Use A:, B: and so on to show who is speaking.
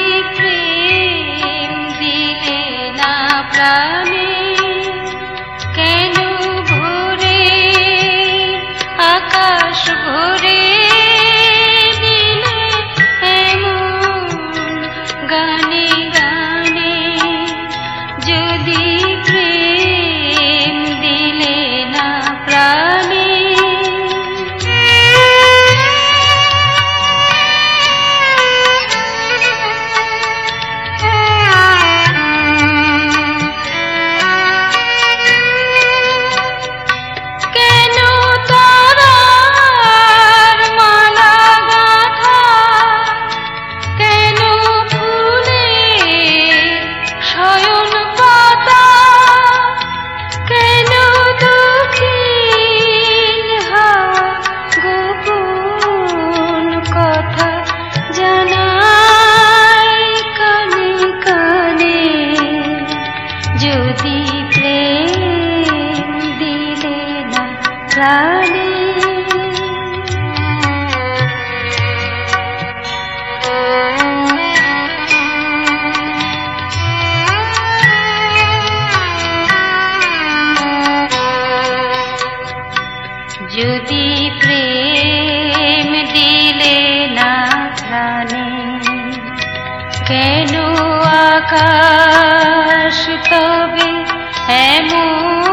A: প্রেম দিলে না প্রাণে, কেন ভরে আকাশ ভরে দিলে এমন গানে গানে, যদি প্রেম দিলে না প্রাণে। যদি প্রেম দিলে না প্রাণে, যদি প্রেম দিলে না প্রাণে, কেন আকাশ তবে এমন